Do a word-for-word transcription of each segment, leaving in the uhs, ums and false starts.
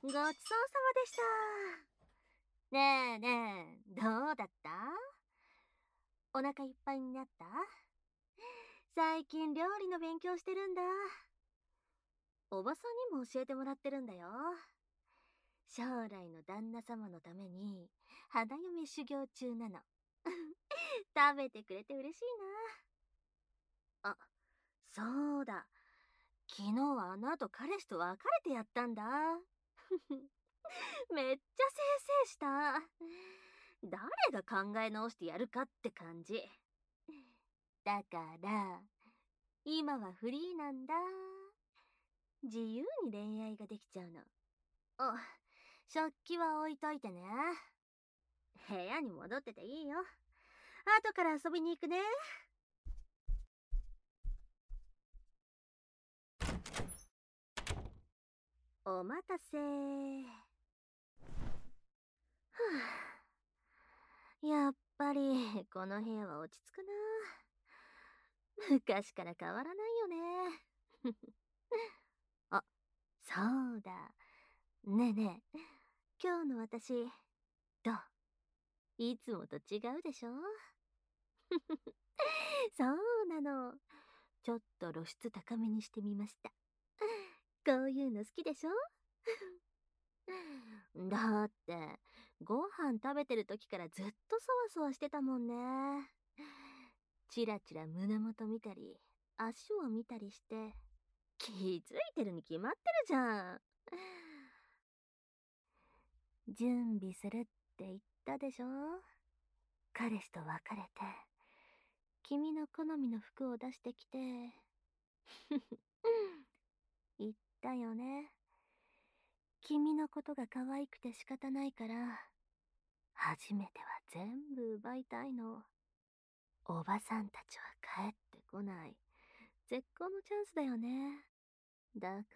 ごちそうさまでした。ねえねえ、どうだった？お腹いっぱいになった？最近料理の勉強してるんだ。おばさんにも教えてもらってるんだよ。将来の旦那様のために花嫁修行中なの。食べてくれて嬉しいな。あ、そうだ。昨日はあの後彼氏と別れてやったんだ。めっちゃせいせいした。誰が考え直してやるかって感じ。だから、今はフリーなんだ。自由に恋愛ができちゃうの。あ、食器は置いといてね。部屋に戻ってていいよ。後から遊びに行くね。お待たせ。ふぅ。やっぱり、この部屋は落ち着くな。昔から変わらないよね。あ、そうだ。ねえねえ、今日の私、どう？いつもと違うでしょ？そうなの。ちょっと露出高めにしてみました。こういうの好きでしょ？だって、ご飯食べてる時からずっとそわそわしてたもんね。チラチラ胸元見たり、足を見たりして、気づいてるに決まってるじゃん。準備するって言ったでしょ？彼氏と別れて、君の好みの服を出してきて、言ったよね。君のことが可愛くて仕方ないから、初めては全部奪いたいの。おばさんたちは帰ってこない。絶好のチャンスだよね。だから、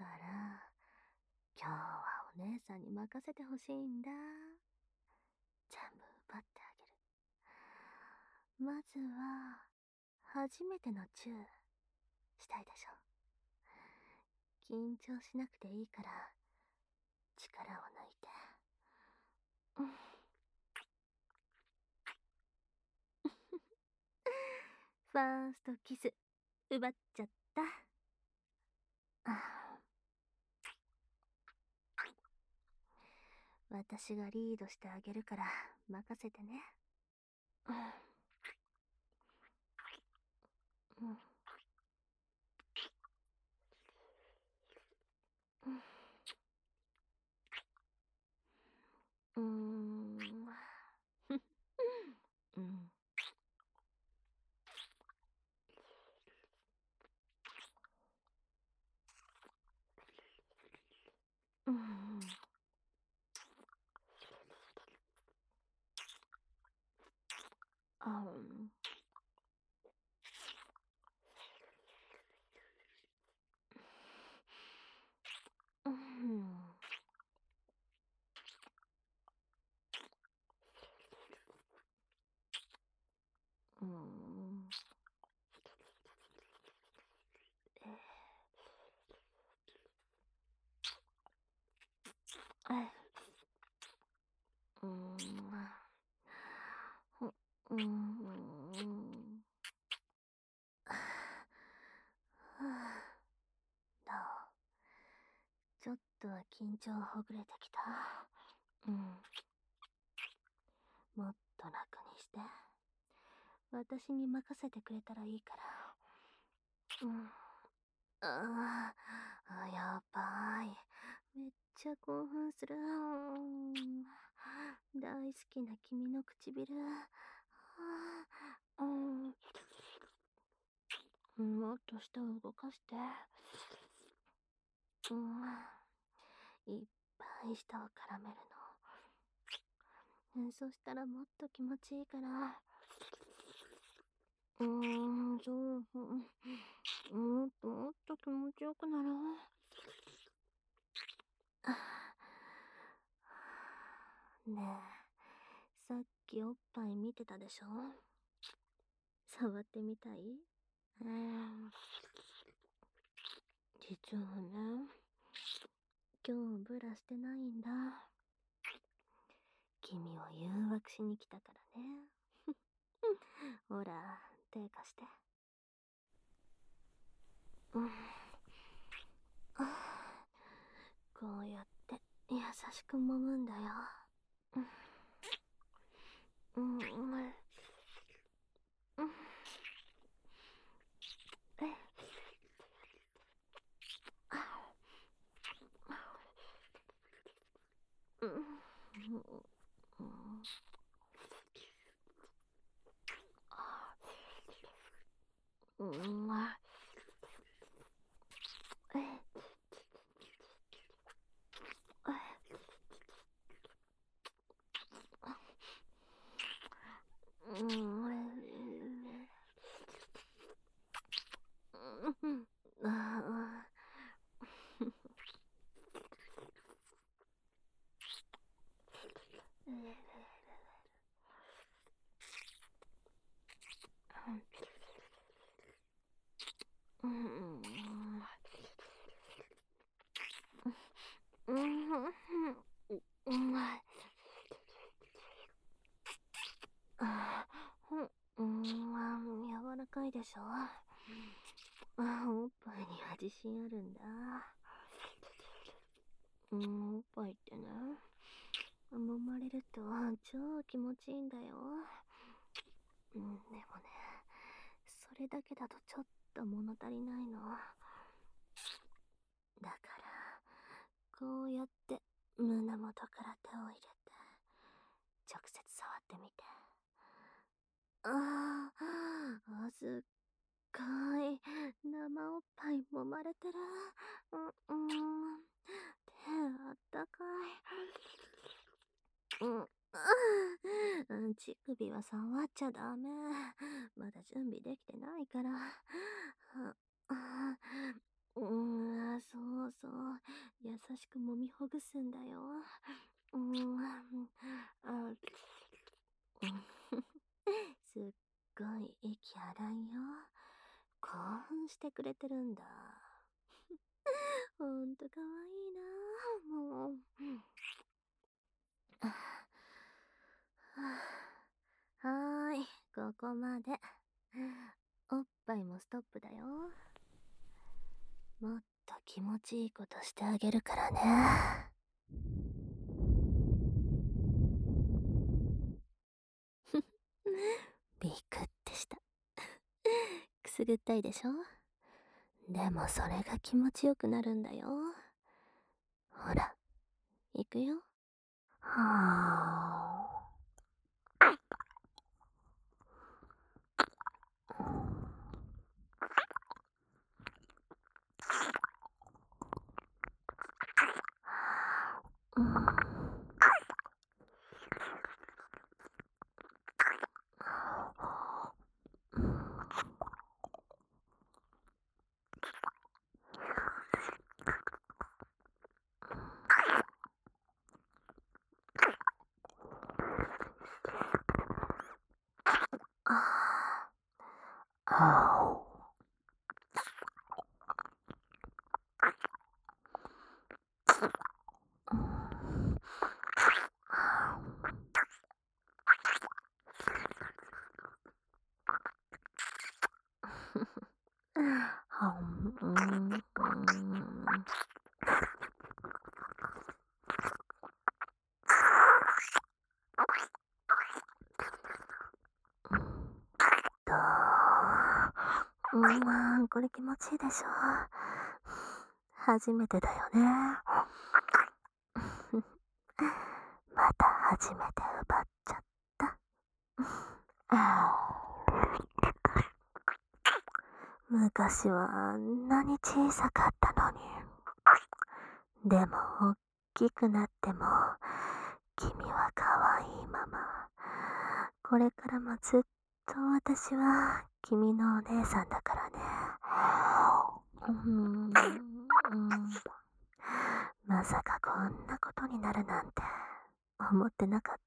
今日はお姉さんに任せてほしいんだ。全部奪ってあげる。まずは、初めてのチュー、したいでしょ。緊張しなくていいから、力を抜いて。うん。ファーストキス、奪っちゃった。あ、私がリードしてあげるから任せてね。うん。うん。うん。うん。うん。あん。うん。うん。え、うん。うん。うん。どう？ちょっとは緊張ほぐれてきた？うん。もっと楽にして。私に任せてくれたらいいから。うん。ああ、やばい。めっちゃ興奮する。大好きな君の唇。うん。もっと舌を動かして。うん。いっぱい舌を絡めるの。そしたらもっと気持ちいいから。うーん、そう、うん、もっともっと気持ちよくなろう。ねえ、さっきおっぱい見てたでしょ？触ってみたい？うん。実はね、 今日ブラしてないんだ。君を誘惑しに来たからね。ほら、手貸して。うん。こうやって優しく揉むんだよ。うん。うん。うんうんうんうん、柔らかいでしょ。おっぱいには自信あるんだ。うん、おっぱいってね、揉まれると超気持ちいいんだよ。うん、でもね、それだけだとちょっと物足りないの。だから、こうやって胸元から手を入れて、直接触ってみて。ああ、すっごい生おっぱい揉まれてる。うん、うん、手あったかい。うん、うん、乳首は触っちゃダメ。まだ準備できてないから。あうん、そうそう。優しく揉みほぐすんだよ。うん、あ、すっごい息荒いよ。興奮してくれてるんだ。ほんとかわいいなもう。はーい、ここまで。おっぱいもストップだよ。もっと気持ちいいことしてあげるからね。ビクってした。くすぐったいでしょ。でもそれが気持ちよくなるんだよ。ほら、いくよ。はぁ。うん。あお。はん、うん、うん。とうん、これ気持ちいいでしょ。初めてだよね。また初めて奪っちゃった。昔はあんなに小さかったのに。でも大きくなっても君は可愛いまま。これからもずっと私は君のお姉さんだからね。うん、うん、まさかこんなことになるなんて思ってなかった。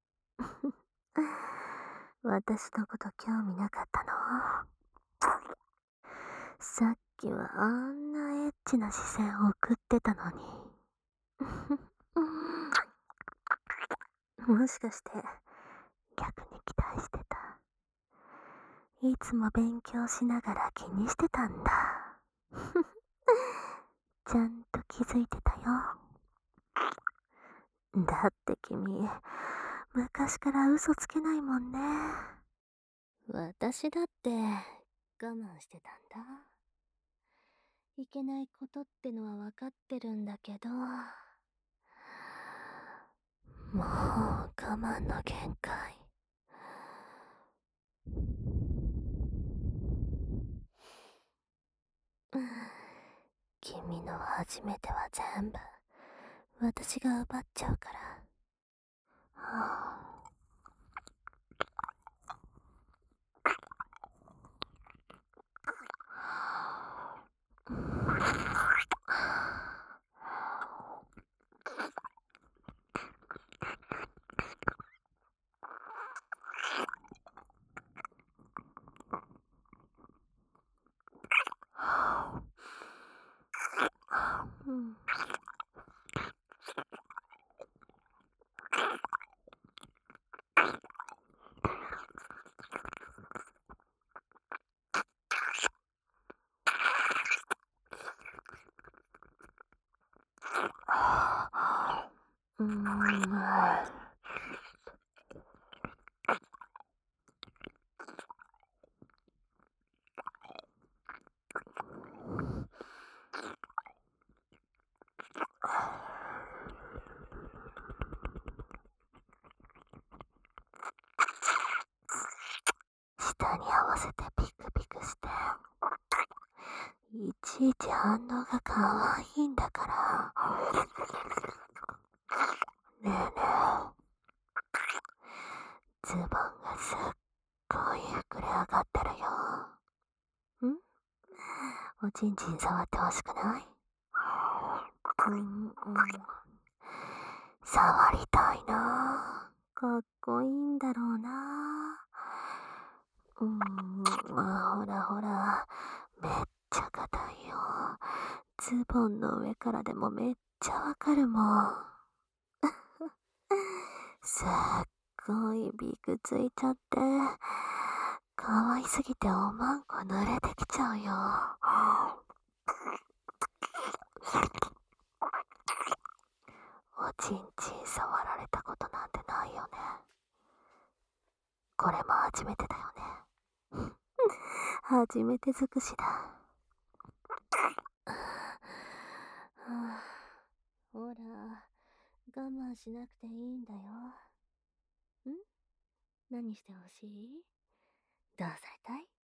私のこと興味なかったの？さっきはあんなエッチな視線を送ってたのに。 もしかして逆に期待してた？いつも勉強しながら気にしてたんだ。ちゃんと気づいてたよ。だって君、昔から嘘つけないもんね。私だって我慢してたんだ。いけないことってのは分かってるんだけど、もう我慢の限界。君の初めては全部私が奪っちゃうから。はあ、うん。うーん。舌に合わせてピクピクして、いちいち反応が可愛いんだから。ねえねえ、ズボンがすっごい膨れ上がってるよ。ん？おちんちん触ってほしくない？うんうん。触りたいな。かっこいいんだろうな。うん、まあほらほら、めっちゃ硬いよ。ズボンの上からでもめっちゃわかるもん。すっごいビクついちゃって、可愛すぎておまんこ濡れてきちゃうよ。おちんちん触られたことなんてないよね。これも初めてだよね。初めて尽くしだ。はあ、ほら、我慢しなくていいんだよ。ん？何してほしい？どうされたい？